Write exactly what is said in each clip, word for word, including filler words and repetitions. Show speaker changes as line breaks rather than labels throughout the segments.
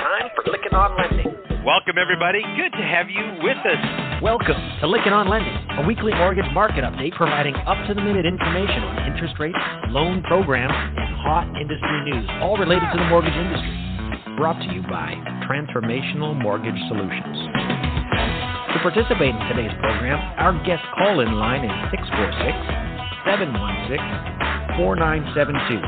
time for Lykken on Lending.
Welcome, everybody. Good to have you with us.
Welcome to Lykken on Lending, a weekly mortgage market update providing up-to-the-minute information on interest rates, loan programs, and hot industry news, all related to the mortgage industry. Brought to you by Transformational Mortgage Solutions. To participate in today's program, our guest call-in line is six four six, seven one six, four nine seven two.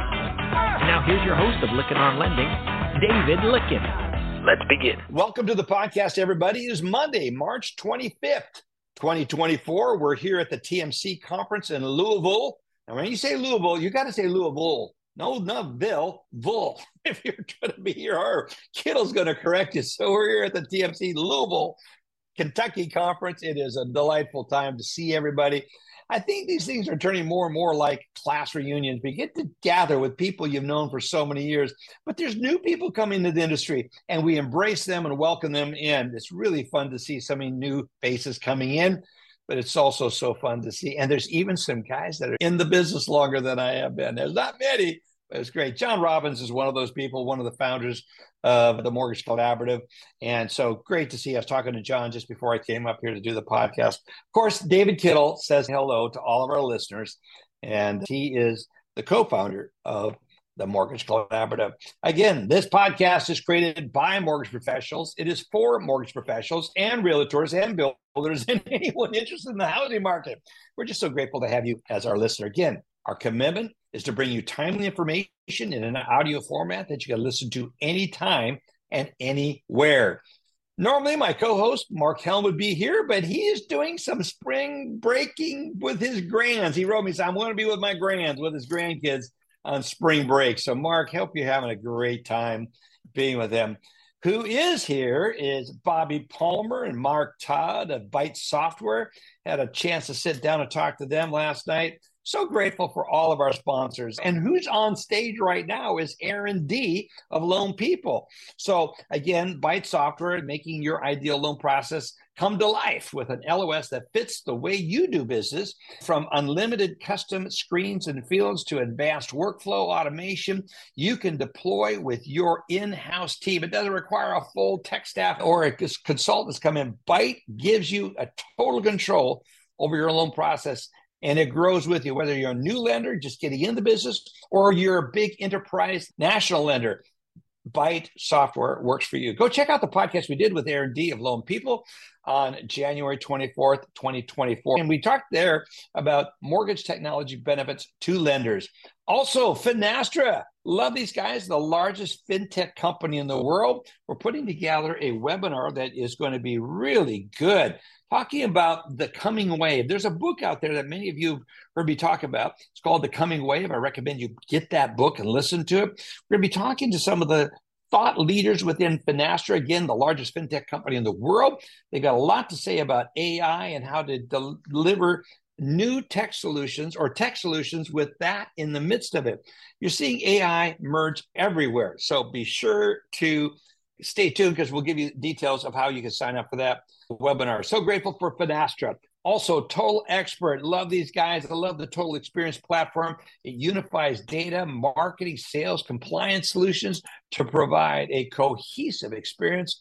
Now here's your host of Lykken on Lending, David Lykken.
Let's begin.
Welcome to the podcast, everybody. It is Monday, March twenty-fifth, twenty twenty-four. We're here at the T M C conference in Louisville. And when you say Louisville, you got to say Louisville. No, not Bill, Bull. If you're going to be here, our kiddo's going to correct you. So we're here at the T M C Louisville, Kentucky conference. It is a delightful time to see everybody. I think these things are turning more and more like class reunions. We get to gather with people you've known for so many years, but there's new people coming to the industry, and we embrace them and welcome them in. It's really fun to see so many new faces coming in, but it's also so fun to see. And there's even some guys that are in the business longer than I have been. There's not many, but it's great. John Robbins is one of those people, one of the founders of the Mortgage Collaborative. And so great to see. I was talking to John just before I came up here to do the podcast. Of course, David Kittle says hello to all of our listeners, and he is the co-founder of the Mortgage Collaborative. Again, this podcast is created by mortgage professionals. It is for mortgage professionals and realtors and builders and anyone interested in the housing market. We're just so grateful to have you as our listener. Again, our commitment is to bring you timely information in an audio format that you can listen to anytime and anywhere. Normally, my co-host, Mark Helm, would be here, but he is doing some spring breaking with his grands. He wrote me, so I'm going to be with my grands, with his grandkids on spring break. So, Mark, hope you're having a great time being with them. Who is here is Bobby Palmer and Mark Todd of Byte Software. Had a chance to sit down and talk to them last night. So grateful for all of our sponsors. And who's on stage right now is Aaron D. of Loan People. So again, Byte Software, making your ideal loan process come to life with an L O S that fits the way you do business. From unlimited custom screens and fields to advanced workflow automation, you can deploy with your in-house team. It doesn't require a full tech staff or a consultants come in. Byte gives you a total control over your loan process, and it grows with you, whether you're a new lender just getting into the business or you're a big enterprise national lender. Byte Software works for you. Go check out the podcast we did with Aaron D. of Loan People on January twenty-fourth, twenty twenty-four. And we talked there about mortgage technology benefits to lenders. Also, Finastra. Love these guys, the largest fintech company in the world. We're putting together a webinar that is going to be really good, talking about the coming wave. There's a book out there that many of you heard me talk about. It's called The Coming Wave. I recommend you get that book and listen to it. We're going to be talking to some of the thought leaders within Finastra, again, the largest fintech company in the world. They've got a lot to say about A I and how to del- deliver new tech solutions or tech solutions with that in the midst of it. You're seeing A I merge everywhere. So be sure to stay tuned because we'll give you details of how you can sign up for that webinar. So grateful for Finastra. Also, Total Expert. Love these guys. I love the Total Experience platform. It unifies data, marketing, sales, compliance solutions to provide a cohesive experience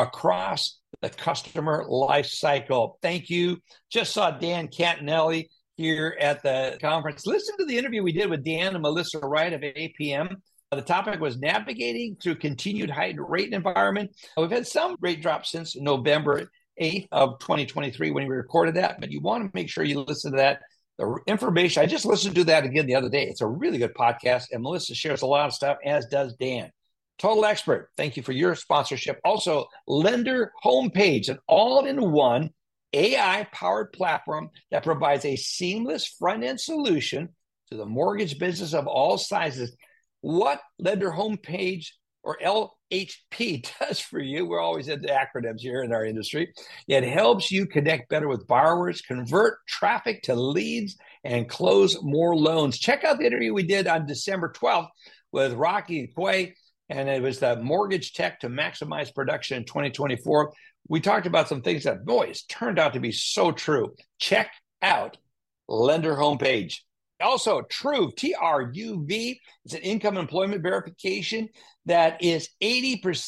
across the customer life cycle. Thank you. Just saw Dan Cantinelli here at the conference. Listen to the interview we did with Dan and Melissa Wright of A P M. The topic was navigating through continued heightened rate environment. We've had some rate drops since November eighth of twenty twenty-three when we recorded that, but you want to make sure you listen to that. The information, I just listened to that again the other day. It's a really good podcast, and Melissa shares a lot of stuff, as does Dan. Total Expert, thank you for your sponsorship. Also, Lender Homepage, an all-in-one A I-powered platform that provides a seamless front-end solution to the mortgage business of all sizes. What Lender Homepage, or L H P, does for you, we're always into acronyms here in our industry. It helps you connect better with borrowers, convert traffic to leads, and close more loans. Check out the interview we did on December twelfth with Rocky Quay, and it was the mortgage tech to maximize production in twenty twenty-four. We talked about some things that, boy, it's turned out to be so true. Check out Lender Homepage. Also, Truv, T R U V, is an income employment verification that is eighty percent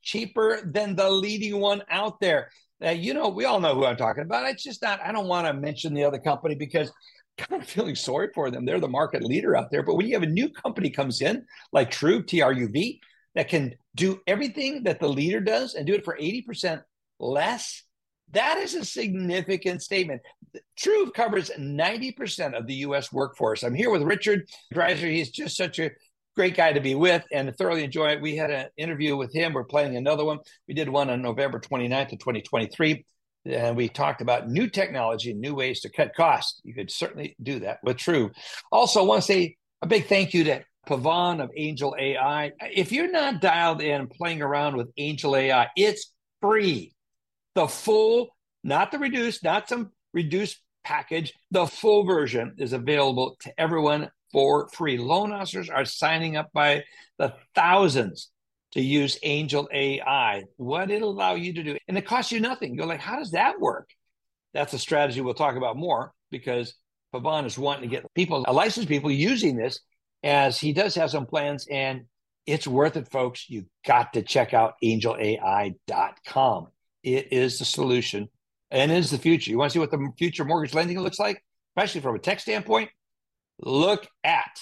cheaper than the leading one out there. Now, you know, we all know who I'm talking about. It's just not, I don't want to mention the other company because I'm kind of feeling sorry for them. They're the market leader out there. But when you have a new company comes in, like Truve, T R U V, that can do everything that the leader does and do it for eighty percent less, that is a significant statement. Truve covers ninety percent of the U S workforce. I'm here with Richard Dreiser. He's just such a great guy to be with and thoroughly enjoy it. We had an interview with him. We're planning another one. We did one on November twenty-ninth of twenty twenty-three. And we talked about new technology and new ways to cut costs. You could certainly do that with Truve. Also, I want to say a big thank you to Pavan of Angel A I. If you're not dialed in playing around with Angel A I, it's free. The full, not the reduced, not some reduced package, the full version is available to everyone for free. Loan officers are signing up by the thousands to use Angel A I. What it'll allow you to do, and it costs you nothing. You're like, how does that work? That's a strategy we'll talk about more because Pavan is wanting to get people, licensed people using this, as he does have some plans, and it's worth it, folks. You got to check out angel A I dot com. It is the solution and it is the future. You want to see what the future mortgage lending looks like, especially from a tech standpoint? Look at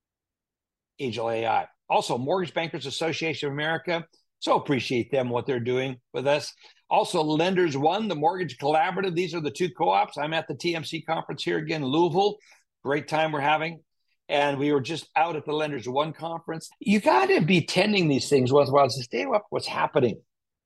Angel A I. Also, Mortgage Bankers Association of America. So appreciate them, what they're doing with us. Also, Lenders One, the Mortgage Collaborative. These are the two co-ops. I'm at the T M C conference here again in Louisville. Great time we're having. And we were just out at the Lenders One conference. You got to be attending these things once in a while to stay up what's happening.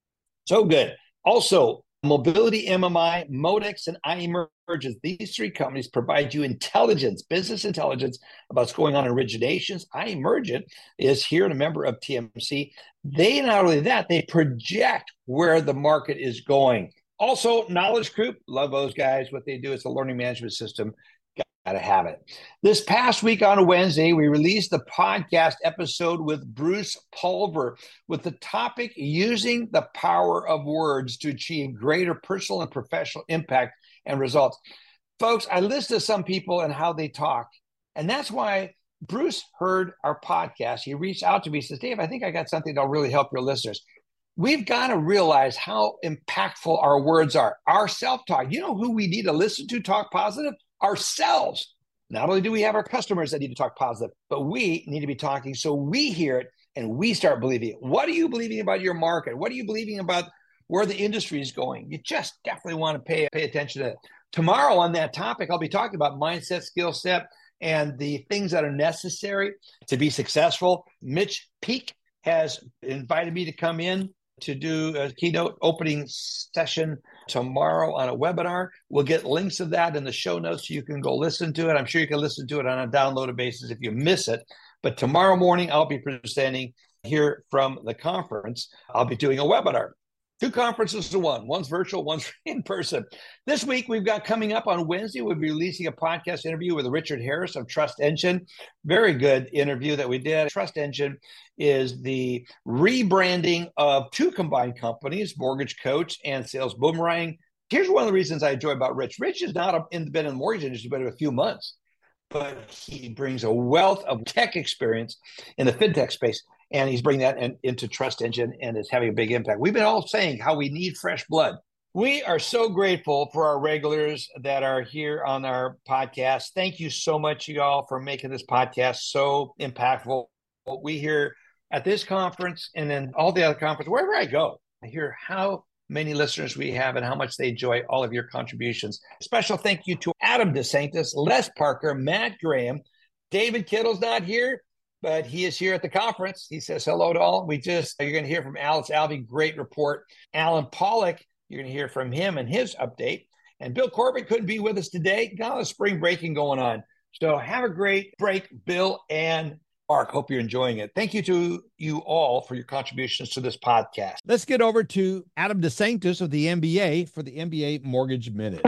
So good. Also, Mobility M M I, Modex, and iEmergence. These three companies provide you intelligence, business intelligence about what's going on in originations. iEmergent is here and a member of T M C. They, not only that, they project where the market is going. Also, Knowledge Group, love those guys. What they do is a learning management system. Got to have it. This past week on a Wednesday, we released the podcast episode with Bruce Pulver with the topic, using the power of words to achieve greater personal and professional impact and results. Folks, I listen to some people and how they talk, and that's why Bruce heard our podcast. He reached out to me, says, Dave, I think I got something that'll really help your listeners. We've got to realize how impactful our words are. Our self-talk. You know who we need to listen to talk positive? Ourselves. Not only do we have our customers that need to talk positive, but we need to be talking so we hear it and we start believing it. What are you believing about your market? What are you believing about where the industry is going? You just definitely want to pay, pay attention to it. Tomorrow on that topic, I'll be talking about mindset, skill set, and the things that are necessary to be successful. Mitch Peak has invited me to come in to do a keynote opening session tomorrow on a webinar. We'll get links of that in the show notes so you can go listen to it. I'm sure you can listen to it on a downloaded basis if you miss it. But tomorrow morning, I'll be presenting here from the conference. I'll be doing a webinar. Two conferences to one. One's virtual, one's in person. This week, we've got coming up on Wednesday, we'll be releasing a podcast interview with Richard Harris of Trust Engine. Very good interview that we did. Trust Engine is the rebranding of two combined companies, Mortgage Coach and Sales Boomerang. Here's one of the reasons I enjoy about Rich. Rich has not been in the mortgage industry but a few months, but he brings a wealth of tech experience in the fintech space. And he's bringing that in, into Trust Engine and is having a big impact. We've been all saying how we need fresh blood. We are so grateful for our regulars that are here on our podcast. Thank you so much, you all, for making this podcast so impactful. We hear at this conference and then all the other conferences, wherever I go, I hear how many listeners we have and how much they enjoy all of your contributions. Special thank you to Adam DeSanctis, Les Parker, Matt Graham. David Kittle's not here, but he is here at the conference. He says hello to all. We just, you're going to hear from Alex Alvey, great report. Alan Pollock, you're going to hear from him and his update. And Bill Corbett couldn't be with us today. Got a lot of spring breaking going on. So have a great break, Bill and Mark. Hope you're enjoying it. Thank you to you all for your contributions to this podcast.
Let's get over to Adam DeSanctis of the M B A for the M B A Mortgage Minute.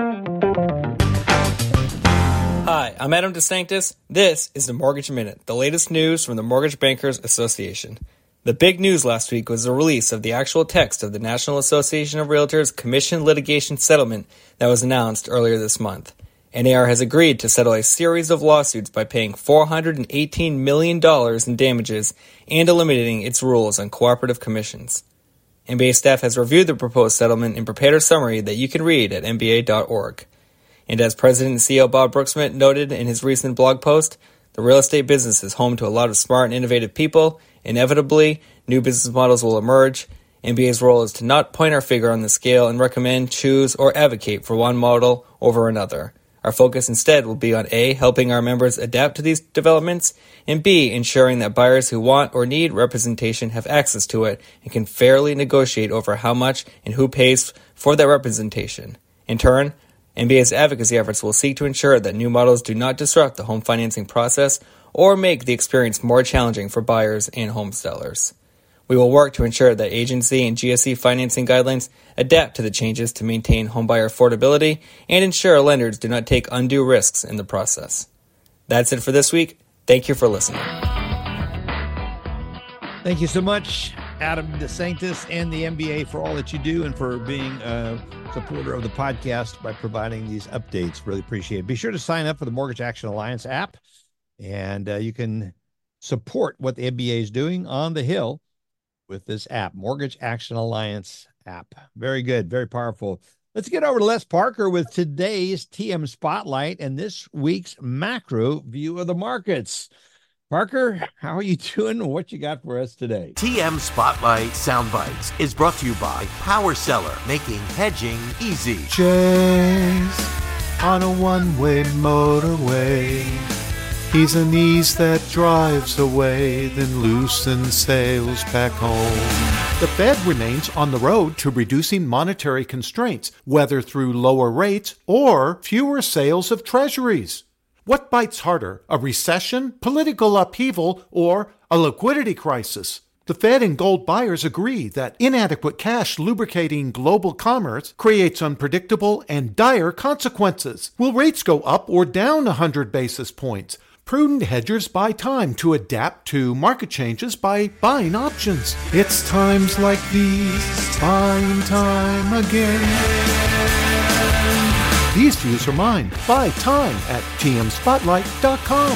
Hi, I'm Adam DeSanctis. This is the Mortgage Minute, the latest news from the Mortgage Bankers Association. The big news last week was the release of the actual text of the National Association of Realtors Commission Litigation Settlement that was announced earlier this month. N A R has agreed to settle a series of lawsuits by paying four hundred eighteen million dollars in damages and eliminating its rules on cooperative commissions. N B A staff has reviewed the proposed settlement and prepared a summary that you can read at N B A dot org. And as President and C E O Bob Brooksmith noted in his recent blog post, the real estate business is home to a lot of smart and innovative people. Inevitably, new business models will emerge. N B A's role is to not point our finger on the scale and recommend, choose, or advocate for one model over another. Our focus instead will be on A, helping our members adapt to these developments, and B, ensuring that buyers who want or need representation have access to it and can fairly negotiate over how much and who pays for that representation. In turn, N B A's advocacy efforts will seek to ensure that new models do not disrupt the home financing process or make the experience more challenging for buyers and home sellers. We will work to ensure that agency and G S E financing guidelines adapt to the changes to maintain homebuyer affordability and ensure lenders do not take undue risks in the process. That's it for this week. Thank you for listening.
Thank you so much, Adam DeSanctis and the N B A, for all that you do and for being a supporter of the podcast by providing these updates. Really appreciate it. Be sure to sign up for the Mortgage Action Alliance app, and uh, you can support what the N B A is doing on the Hill with this app, Mortgage Action Alliance app. Very good, very powerful. Let's get over to Les Parker with today's T M Spotlight and this week's macro view of the markets. Parker, how are you doing? What you got for us today?
T M Spotlight Soundbites is brought to you by Power Seller, making hedging easy.
Chase on a one-way motorway. He's an ease that drives away, then loosens sails back home. The Fed remains on the road to reducing monetary constraints, whether through lower rates or fewer sales of treasuries. What bites harder, a recession, political upheaval, or a liquidity crisis? The Fed and gold buyers agree that inadequate cash lubricating global commerce creates unpredictable and dire consequences. Will rates go up or down one hundred basis points? Prudent hedgers buy time to adapt to market changes by buying options. It's times like these, buying time again. These views are mine. Buy time at T M spotlight dot com.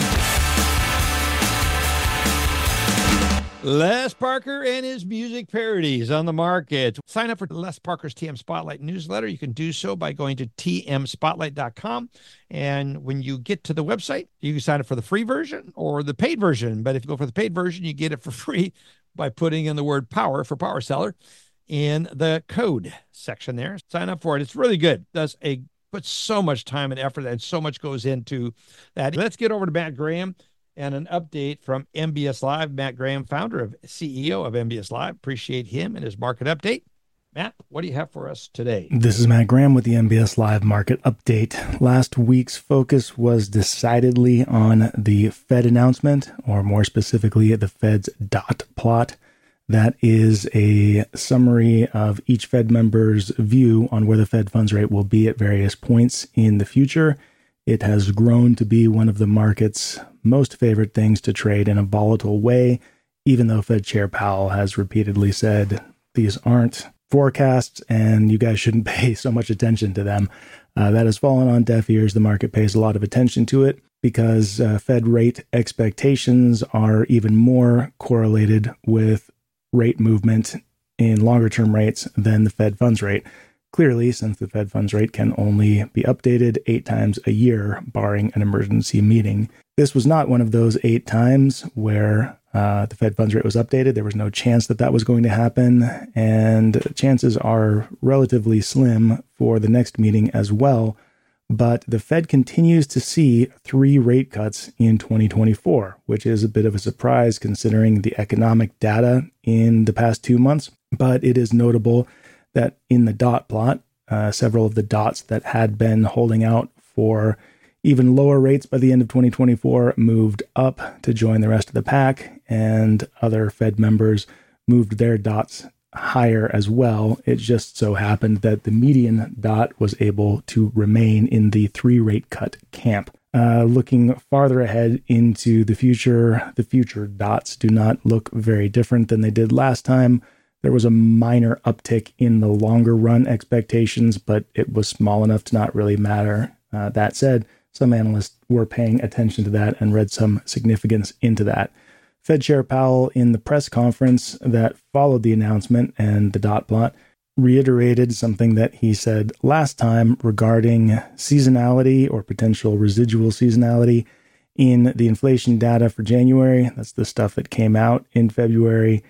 Les Parker and his music parodies on the market. Sign up for Les Parker's T M Spotlight newsletter. You can do so by going to T M spotlight dot com. And when you get to the website, you can sign up for the free version or the paid version. But if you go for the paid version, you get it for free by putting in the word power for Power Seller in the code section there. Sign up for it. It's really good. It does a put so much time and effort, and so much goes into that. Let's get over to Matt Graham and an update from M B S Live. Matt Graham, founder of C E O of M B S Live. Appreciate him and his market update. Matt, what do you have for us today?
This is Matt Graham with the M B S Live market update. Last week's focus was decidedly on the Fed announcement, or more specifically, the Fed's dot plot. That is a summary of each Fed member's view on where the Fed funds rate will be at various points in the future. It has grown to be one of the market's most favorite things to trade in a volatile way, even though Fed Chair Powell has repeatedly said these aren't forecasts and you guys shouldn't pay so much attention to them. Uh, that has fallen on deaf ears. The market pays a lot of attention to it because uh, Fed rate expectations are even more correlated with rate movement in longer term rates than the Fed funds rate. Clearly, since the Fed funds rate can only be updated eight times a year, barring an emergency meeting. This was not one of those eight times where uh, the Fed funds rate was updated. There was no chance that that was going to happen, and chances are relatively slim for the next meeting as well. But the Fed continues to see three rate cuts in twenty twenty-four, which is a bit of a surprise considering the economic data in the past two months. But it is notable that in the dot plot, uh, several of the dots that had been holding out for even lower rates by the end of twenty twenty-four moved up to join the rest of the pack, and other Fed members moved their dots higher as well. It just so happened that the median dot was able to remain in the three rate cut camp. Uh, looking farther ahead into the future, the future dots do not look very different than they did last time. There was a minor uptick in the longer run expectations, but it was small enough to not really matter. Uh, that said, some analysts were paying attention to that and read some significance into that. Fed Chair Powell, in the press conference that followed the announcement and the dot plot, reiterated something that he said last time regarding seasonality or potential residual seasonality in the inflation data for January. That's the stuff that came out in February,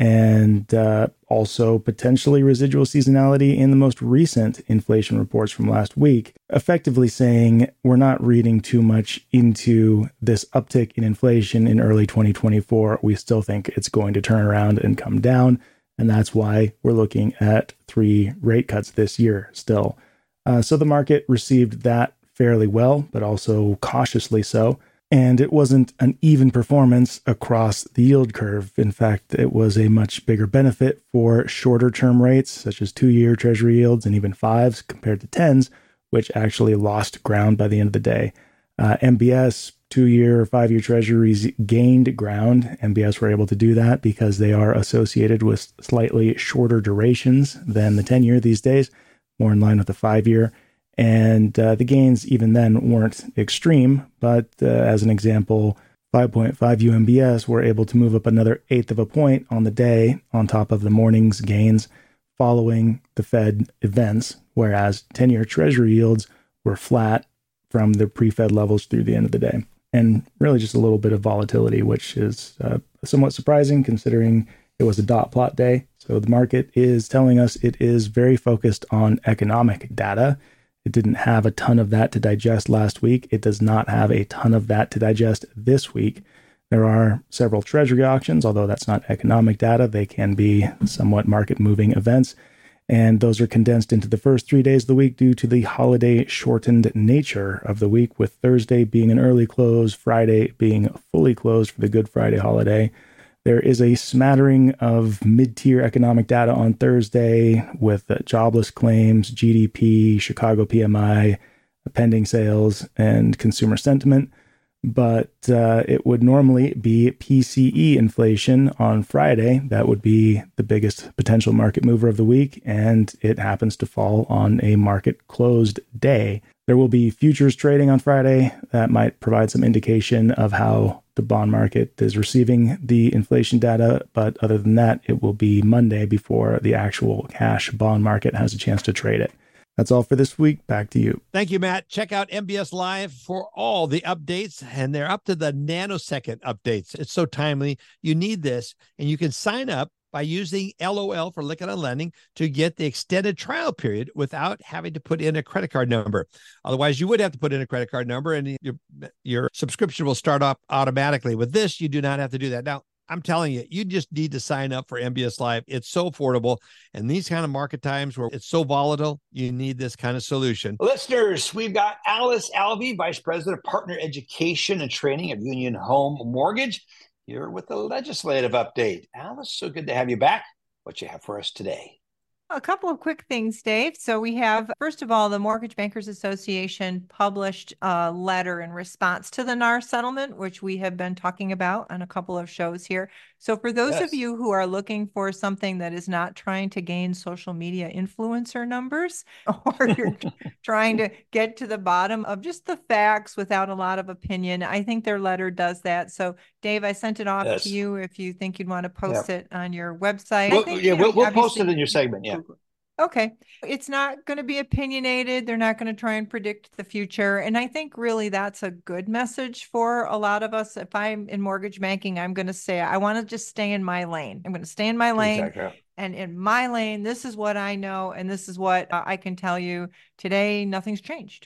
and uh, also potentially residual seasonality in the most recent inflation reports from last week, effectively saying we're not reading too much into this uptick in inflation in early twenty twenty-four. We still think it's going to turn around and come down, and that's why we're looking at three rate cuts this year still. Uh, so the market received that fairly well, but also cautiously so. And it wasn't an even performance across the yield curve. In fact, it was a much bigger benefit for shorter term rates, such as two-year Treasury yields and even fives compared to tens, which actually lost ground by the end of the day. Uh, M B S, two-year or five-year Treasuries gained ground. M B S were able to do that because they are associated with slightly shorter durations than the ten-year these days, more in line with the five-year. And uh, the gains even then weren't extreme, but uh, as an example, five point five U M B S were able to move up another eighth of a point on the day on top of the morning's gains following the Fed events, whereas ten-year Treasury yields were flat from the pre-Fed levels through the end of the day. And really just a little bit of volatility, which is uh, somewhat surprising considering it was a dot plot day. So the market is telling us it is very focused on economic data. It didn't have a ton of that to digest last week. It does not have a ton of that to digest this week. There are several Treasury auctions, although that's not economic data. They can be somewhat market-moving events, and those are condensed into the first three days of the week due to the holiday-shortened nature of the week, with Thursday being an early close, Friday being fully closed for the Good Friday holiday. There is a smattering of mid-tier economic data on Thursday with uh, jobless claims, G D P, Chicago P M I, pending sales, and consumer sentiment. But uh, it would normally be P C E inflation on Friday. That would be the biggest potential market mover of the week, and it happens to fall on a market closed day. There will be futures trading on Friday that might provide some indication of how the bond market is receiving the inflation data. But other than that, it will be Monday before the actual cash bond market has a chance to trade it. That's all for this week. Back to you.
Thank you, Matt. Check out M B S Live for all the updates, and they're up to the nanosecond updates. It's so timely. You need this, and you can sign up by using L O L for Lykken on Lending to get the extended trial period without having to put in a credit card number. Otherwise, you would have to put in a credit card number, and your, your subscription will start off automatically. With this, you do not have to do that. Now, I'm telling you, you just need to sign up for M B S Live. It's so affordable. And these kind of market times where it's so volatile, you need this kind of solution.
Listeners, we've got Alice Alvey, Vice President of Partner Education and Training of Union Home Mortgage, here with the legislative update. Alice, so good to have you back. What you have for us today?
A couple of quick things, Dave. So we have, first of all, the Mortgage Bankers Association published a letter in response to the N A R settlement, which we have been talking about on a couple of shows here. So for those yes. of you who are looking for something that is not trying to gain social media influencer numbers, or you're trying to get to the bottom of just the facts without a lot of opinion, I think their letter does that. So Dave, I sent it off yes. to you if you think you'd want to post yep. it on your website.
We'll,
I think,
yeah,
you know,
we'll, we'll post it in your segment. Yeah.
Okay. It's not going to be opinionated. They're not going to try and predict the future. And I think really that's a good message for a lot of us. If I'm in mortgage banking, I'm going to say, I want to just stay in my lane. I'm going to stay in my lane. Exactly. And in my lane, this is what I know. And this is what uh, I can tell you today. Nothing's changed.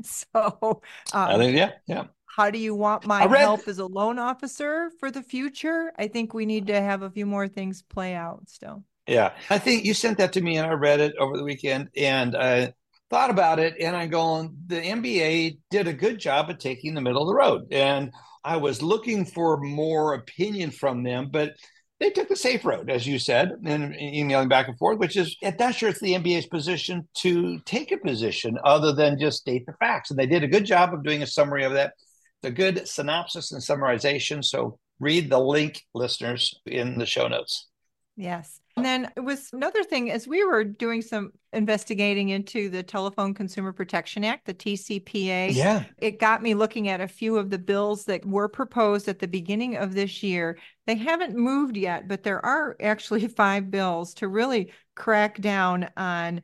so um,
I think, yeah, yeah.
How do you want my read- help as a loan officer for the future? I think we need to have a few more things play out still.
Yeah, I think you sent that to me and I read it over the weekend and I thought about it and I'm going, the M B A did a good job of taking the middle of the road. And I was looking for more opinion from them, but they took the safe road, as you said, and emailing back and forth, which is, I'm not sure it's the M B A's position to take a position other than just state the facts. And they did a good job of doing a summary of that, the good synopsis and summarization. So read the link, listeners, in the show notes.
Yes. And then it was another thing, as we were doing some investigating into the Telephone Consumer Protection Act, the T C P A,
Yeah.
it got me looking at a few of the bills that were proposed at the beginning of this year. They haven't moved yet, but there are actually five bills to really crack down on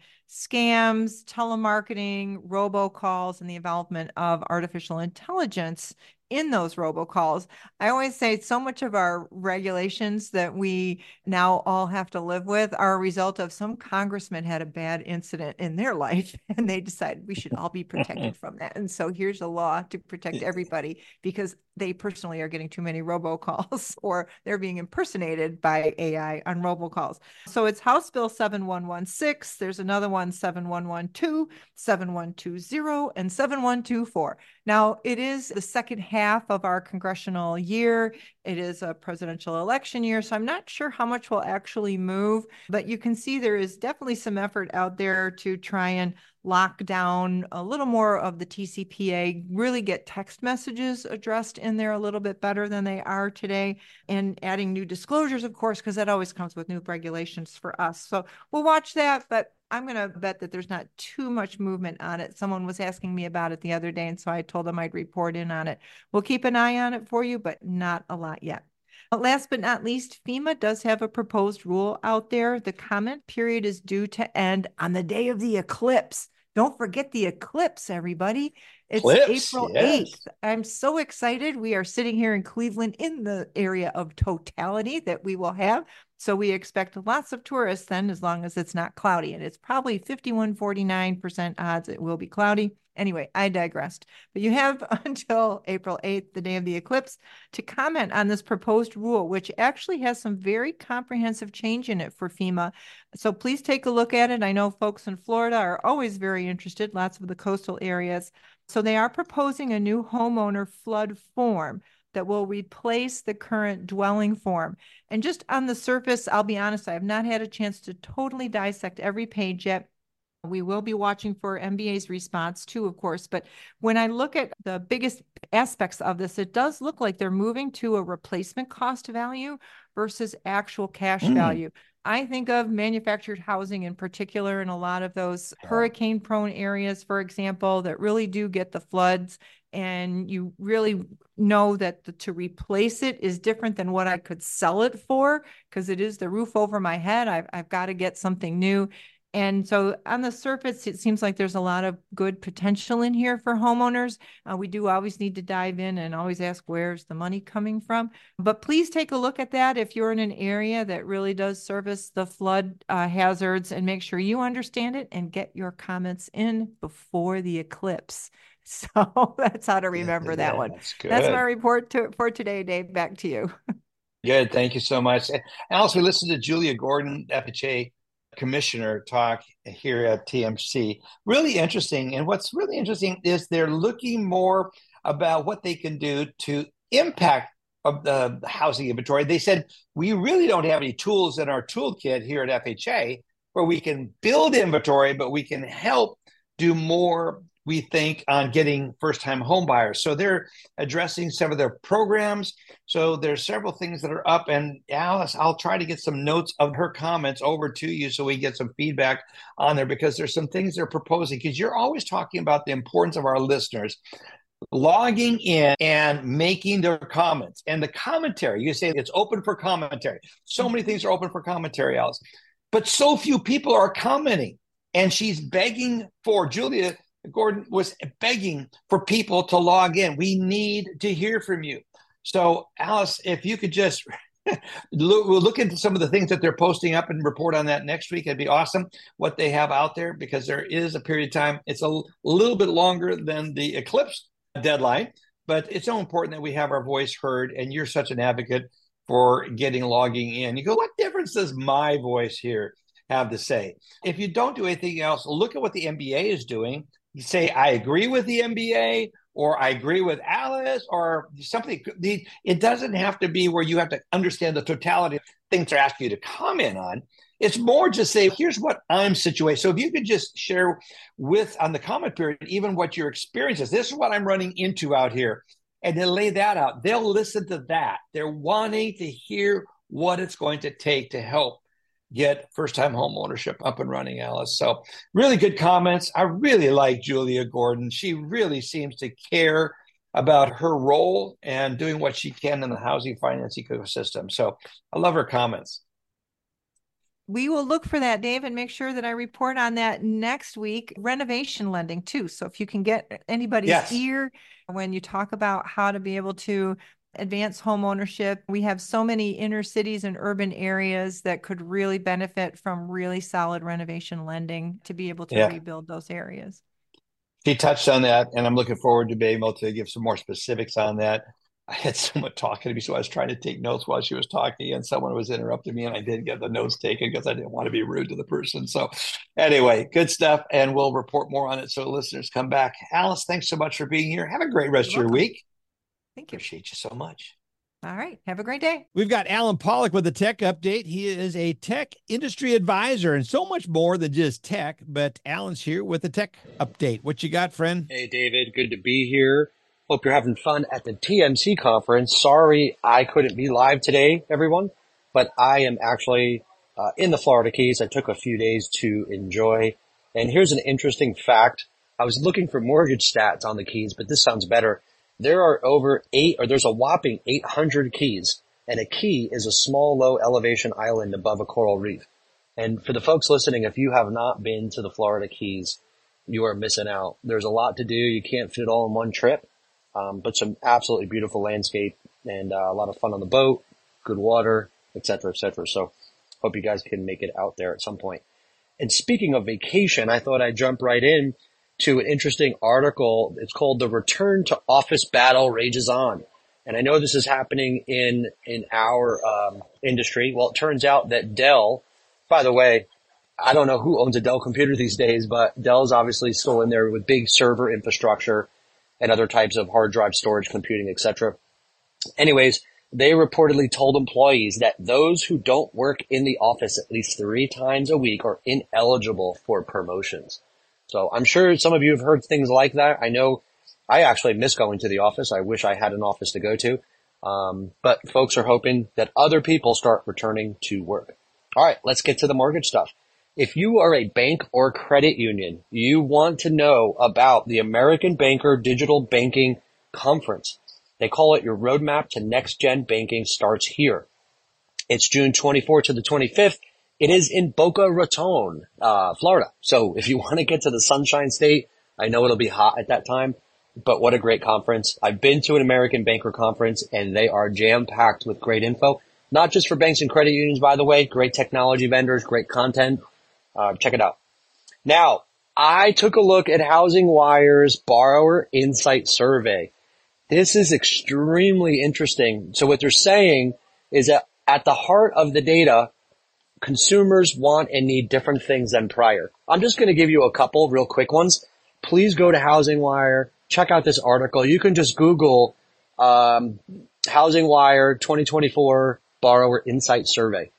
scams, telemarketing, robocalls, and the involvement of artificial intelligence in those robocalls. I always say so much of our regulations that we now all have to live with are a result of some congressman had a bad incident in their life and they decided we should all be protected from that. And so here's a law to protect everybody because they personally are getting too many robocalls or they're being impersonated by A I on robocalls. So it's House Bill seven one one six. There's another one, seven one one two, seven one two zero, and seven one two four. Now, it is the second half of our congressional year. It is a presidential election year, so I'm not sure how much will actually move, but you can see there is definitely some effort out there to try and lock down a little more of the T C P A, really get text messages addressed in there a little bit better than they are today, and adding new disclosures, of course, because that always comes with new regulations for us. So we'll watch that, but I'm going to bet that there's not too much movement on it. Someone was asking me about it the other day, and so I told them I'd report in on it. We'll keep an eye on it for you, but not a lot yet. But last but not least, FEMA does have a proposed rule out there. The comment period is due to end on the day of the eclipse. Don't forget the eclipse, everybody. It's
Eclipse,
April
yes.
eighth. I'm so excited. We are sitting here in Cleveland in the area of totality that we will have. So we expect lots of tourists then, as long as it's not cloudy. And it's probably fifty-one, forty-nine percent odds it will be cloudy. Anyway, I digressed. But you have until April eighth, the day of the eclipse, to comment on this proposed rule, which actually has some very comprehensive change in it for FEMA. So please take a look at it. I know folks in Florida are always very interested, lots of the coastal areas. So they are proposing a new homeowner flood form that will replace the current dwelling form. And just on the surface, I'll be honest, I have not had a chance to totally dissect every page yet. We will be watching for M B A's response too, of course. But when I look at the biggest aspects of this, it does look like they're moving to a replacement cost value versus actual cash mm. value. I think of manufactured housing in particular in a lot of those hurricane-prone areas, for example, that really do get the floods. And you really know that the, to replace it is different than what I could sell it for, because it is the roof over my head. I've, I've got to get something new. And so on the surface, it seems like there's a lot of good potential in here for homeowners. Uh, we do always need to dive in and always ask, where's the money coming from? But please take a look at that if you're in an area that really does service the flood uh, hazards, and make sure you understand it and get your comments in before the eclipse. So that's how to remember yeah, that one.
That's, good.
That's my report to, for today, Dave. Back to you.
Good. Thank you so much. And also, we listened to Julia Gordon, F H A Commissioner, talk here at T M C. Really interesting. And what's really interesting is they're looking more about what they can do to impact of the housing inventory. They said, we really don't have any tools in our toolkit here at F H A where we can build inventory, but we can help do more, we think, on getting first-time home buyers. So they're addressing some of their programs. So there's several things that are up. And Alice, I'll try to get some notes of her comments over to you so we get some feedback on there, because there's some things they're proposing, because you're always talking about the importance of our listeners logging in and making their comments. And the commentary, you say it's open for commentary. So many things are open for commentary, Alice. But so few people are commenting. And she's begging for, Julia Gordon was begging for people to log in. We need to hear from you. So, Alice, if you could just look, we'll look into some of the things that they're posting up and report on that next week. It'd be awesome what they have out there, because there is a period of time. It's a little bit longer than the eclipse deadline, but it's so important that we have our voice heard. And you're such an advocate for getting logging in. You go, what difference does my voice here have to say? If you don't do anything else, look at what the M B A is doing. You say, I agree with the M B A, or I agree with Alice, or something. It doesn't have to be where you have to understand the totality of things they're asking you to comment on. It's more just say, here's what I'm situated. So if you could just share with, on the comment period, even what your experience is. This is what I'm running into out here. And then lay that out. They'll listen to that. They're wanting to hear what it's going to take to help get first-time home ownership up and running, Alice. So really good comments. I really like Julia Gordon. She really seems to care about her role and doing what she can in the housing finance ecosystem. So I love her comments.
We will look for that, Dave, and make sure that I report on that next week. Renovation lending too. So if you can get anybody's
Yes.
ear when you talk about how to be able to advance home ownership, we have so many inner cities and urban areas that could really benefit from really solid renovation lending to be able to
Yeah.
rebuild those areas.
She touched on that, and I'm looking forward to being able to give some more specifics on that. I had someone talking to me, so I was trying to take notes while she was talking, and someone was interrupting me, and I didn't get the notes taken because I didn't want to be rude to the person. So anyway, good stuff, and we'll report more on it so listeners come back. Alice, thanks so much for being here. Have a great rest
You're
of your
welcome.
week.
Thank you.
Appreciate you so much.
All right. Have a great day.
We've got Alan Pollock with the tech update. He is a tech industry advisor and so much more than just tech, but Alan's here with the tech update. What you got, friend?
Hey, David. Good to be here. Hope you're having fun at the T M C conference. Sorry I couldn't be live today, everyone, but I am actually uh, in the Florida Keys. I took a few days to enjoy. And here's an interesting fact. I was looking for mortgage stats on the Keys, but this sounds better. There are over eight, or there's a whopping eight hundred keys, and a key is a small, low elevation island above a coral reef. And for the folks listening, if you have not been to the Florida Keys, you are missing out. There's a lot to do. You can't fit it all in one trip, um, but some absolutely beautiful landscape and uh, a lot of fun on the boat, good water, et cetera, et cetera. So hope you guys can make it out there at some point. And speaking of vacation, I thought I'd jump right in to an interesting article. It's called "The Return to Office Battle Rages On." And I know this is happening in, in our um, industry. Well, it turns out that Dell, by the way, I don't know who owns a Dell computer these days, but Dell's obviously still in there with big server infrastructure and other types of hard drive storage, computing, et cetera. Anyways, they reportedly told employees that those who don't work in the office at least three times a week are ineligible for promotions. So I'm sure some of you have heard things like that. I know I actually miss going to the office. I wish I had an office to go to. Um, but folks are hoping that other people start returning to work. All right, let's get to the mortgage stuff. If you are a bank or credit union, you want to know about the American Banker Digital Banking Conference. They call it your roadmap to next gen banking starts here. It's June twenty-fourth to the twenty-fifth. It is in Boca Raton, uh, Florida. So if you want to get to the Sunshine State, I know it'll be hot at that time, but what a great conference. I've been to an American Banker conference and they are jam-packed with great info. Not just for banks and credit unions, by the way, great technology vendors, great content. Uh, check it out. Now, I took a look at Housing Wire's Borrower Insight Survey. This is extremely interesting. So what they're saying is that at the heart of the data, consumers want and need different things than prior. I'm just going to give you a couple real quick ones. Please go to Housing Wire, check out this article. You can just Google um, Housing Wire twenty twenty-four Borrower Insight Survey.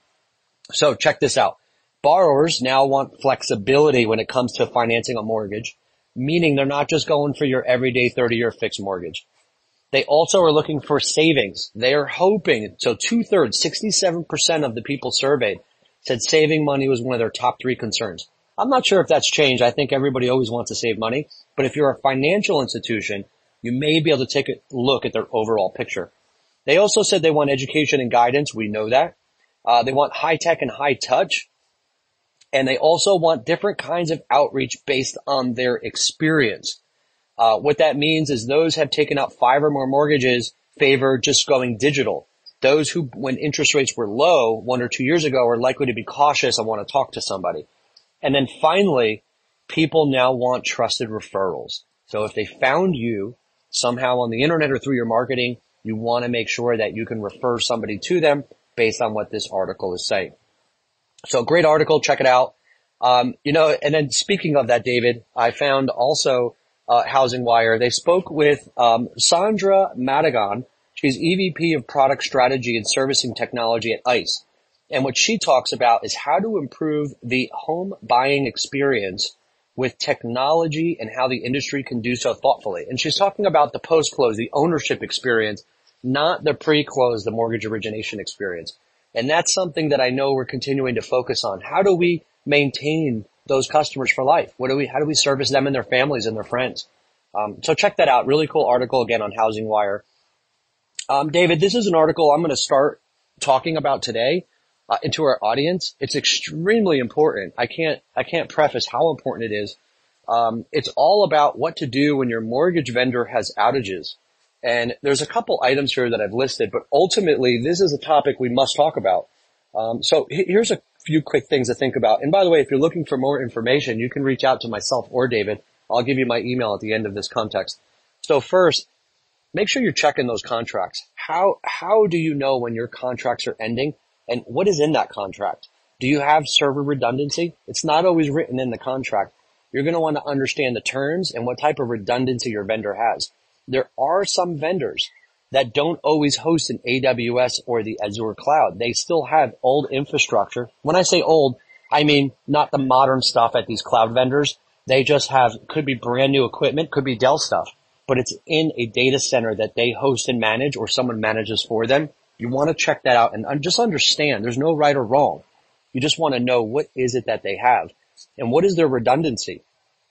So check this out. Borrowers now want flexibility when it comes to financing a mortgage, meaning they're not just going for your everyday thirty-year fixed mortgage. They also are looking for savings. They are hoping, so two-thirds, sixty-seven percent of the people surveyed said saving money was one of their top three concerns. I'm not sure if that's changed. I think everybody always wants to save money. But if you're a financial institution, you may be able to take a look at their overall picture. They also said they want education and guidance. We know that. Uh, they want high tech and high touch. And they also want different kinds of outreach based on their experience. Uh, what that means is those have taken out five or more mortgages favor just going digital. Those who, when interest rates were low one or two years ago, are likely to be cautious and want to talk to somebody. And then finally, people now want trusted referrals. So if they found you somehow on the internet or through your marketing, you want to make sure that you can refer somebody to them based on what this article is saying. So great article. Check it out. Um, you know, and then speaking of that, David, I found also uh, Housing Wire. They spoke with um, Sandra Madigan. She's E V P of Product Strategy and Servicing Technology at ICE. And what she talks about is how to improve the home buying experience with technology and how the industry can do so thoughtfully. And she's talking about the post-close, the ownership experience, not the pre-close, the mortgage origination experience. And that's something that I know we're continuing to focus on. How do we maintain those customers for life? What do we, how do we service them and their families and their friends? Um, so check that out. Really cool article again on Housing Wire. Um, David, this is an article I'm going to start talking about today uh, into our audience. It's extremely important. I can't, I can't preface how important it is. Um, it's all about what to do when your mortgage vendor has outages. And there's a couple items here that I've listed, but ultimately this is a topic we must talk about. Um, so here's a few quick things to think about. And by the way, if you're looking for more information, you can reach out to myself or David. I'll give you my email at the end of this context. So first, make sure you're checking those contracts. How, how do you know when your contracts are ending and what is in that contract? Do you have server redundancy? It's not always written in the contract. You're going to want to understand the terms and what type of redundancy your vendor has. There are some vendors that don't always host an A W S or the Azure cloud. They still have old infrastructure. When I say old, I mean not the modern stuff at these cloud vendors. They just have, could be brand new equipment, could be Dell stuff, but it's in a data center that they host and manage or someone manages for them. You want to check that out and just understand there's no right or wrong. You just want to know what is it that they have and what is their redundancy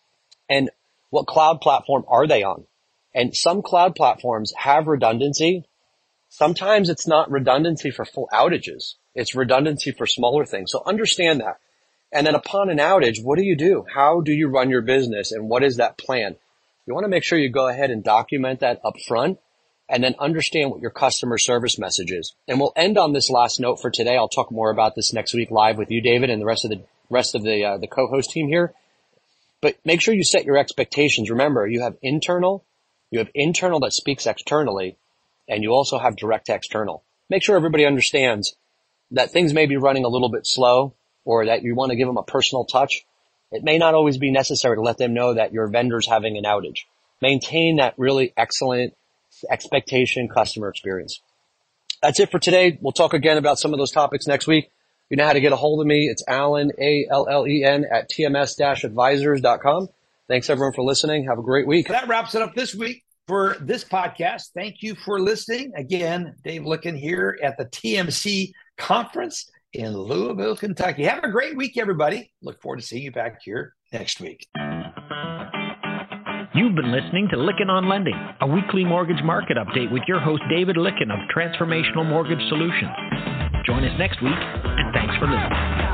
and what cloud platform are they on? And some cloud platforms have redundancy. Sometimes it's not redundancy for full outages. It's redundancy for smaller things. So understand that. And then upon an outage, what do you do? How do you run your business? And what is that plan? You want to make sure you go ahead and document that up front and then understand what your customer service message is. And we'll end on this last note for today. I'll talk more about this next week live with you, David, and the rest of the rest of the uh, the co-host team here. But make sure you set your expectations. Remember, you have internal, you have internal that speaks externally, and you also have direct to external. Make sure everybody understands that things may be running a little bit slow or that you want to give them a personal touch. It may not always be necessary to let them know that your vendor's having an outage. Maintain that really excellent expectation customer experience. That's it for today. We'll talk again about some of those topics next week. You know how to get a hold of me. It's Allen, A L L E N, at T M S advisors dot com. Thanks, everyone, for listening. Have a great week.
That wraps it up this week for this podcast. Thank you for listening. Again, Dave Licken here at the T M C conference in Louisville, Kentucky. Have a great week, everybody. Look forward to seeing you back here next week.
You've been listening to Licken on Lending, a weekly mortgage market update with your host, David Licken of Transformational Mortgage Solutions. Join us next week, and thanks for listening.